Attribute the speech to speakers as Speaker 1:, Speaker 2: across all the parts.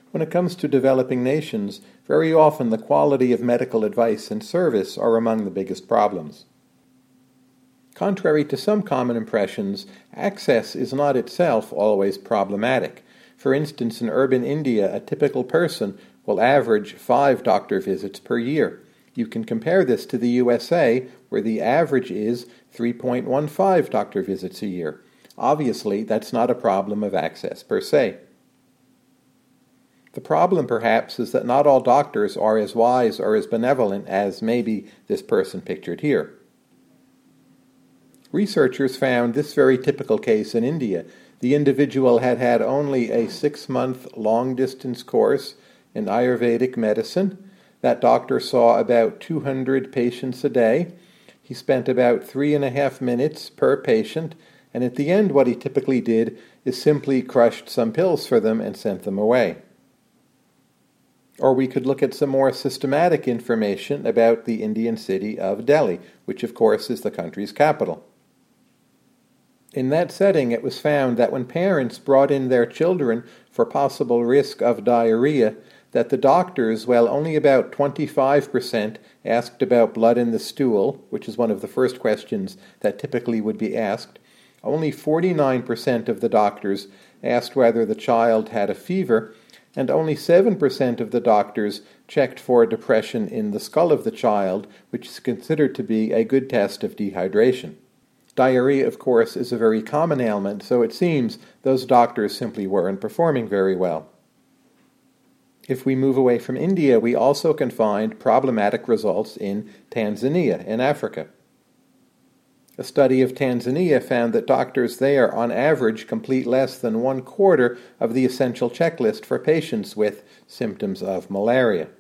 Speaker 1: When it comes to developing nations, very often the quality of medical advice and service are among the biggest problems. Contrary to some common impressions, access is not itself always problematic. For instance, in urban India, a typical person will average 5 doctor visits per year. You can compare this to the USA, where the average is 3.15 doctor visits a year. Obviously, that's not a problem of access per se. The problem, perhaps, is that not all doctors are as wise or as benevolent as maybe this person pictured here. Researchers found this very typical case in India. The individual had had only a 6-month long-distance course in Ayurvedic medicine. That doctor saw about 200 patients a day. He spent about 3.5 minutes per patient, and at the end what he typically did is simply crushed some pills for them and sent them away. Or we could look at some more systematic information about the Indian city of Delhi, which of course is the country's capital. In that setting, it was found that when parents brought in their children for possible risk of diarrhea, that the doctors, while only about 25% asked about blood in the stool, which is one of the first questions that typically would be asked, only 49% of the doctors asked whether the child had a fever, and only 7% of the doctors checked for depression in the skull of the child, which is considered to be a good test of dehydration. Diarrhea, of course, is a very common ailment, so it seems those doctors simply weren't performing very well. If we move away from India, we also can find problematic results in Tanzania, in Africa. A study of Tanzania found that doctors there, on average, complete less than 1/4 of the essential checklist for patients with symptoms of malaria.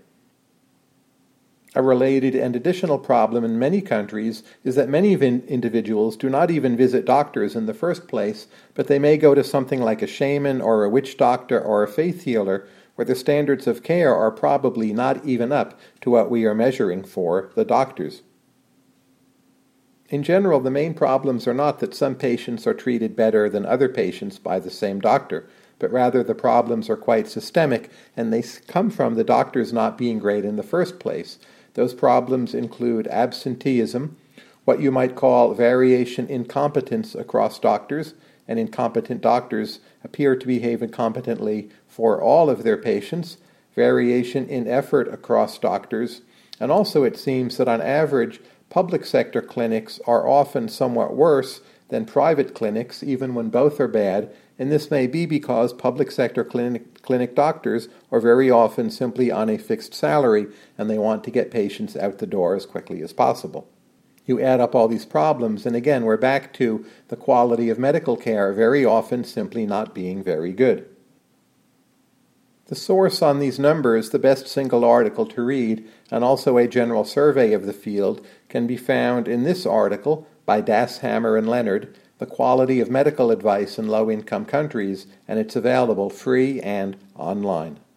Speaker 1: A related and additional problem in many countries is that many individuals do not even visit doctors in the first place, but they may go to something like a shaman or a witch doctor or a faith healer, where the standards of care are probably not even up to what we are measuring for the doctors. In general, the main problems are not that some patients are treated better than other patients by the same doctor, but rather the problems are quite systemic, and they come from the doctors not being great in the first place. Those problems include absenteeism, what you might call variation in competence across doctors, and incompetent doctors appear to behave incompetently for all of their patients, variation in effort across doctors, and also it seems that on average, public sector clinics are often somewhat worse than private clinics, even when both are bad, and this may be because public sector clinic doctors are very often simply on a fixed salary and they want to get patients out the door as quickly as possible. You add up all these problems, and again, we're back to the quality of medical care very often simply not being very good. The source on these numbers, the best single article to read, and also a general survey of the field, can be found in this article by Dashammer and Leonard, The Quality of Medical Advice in Low-Income Countries, and it's available free and online.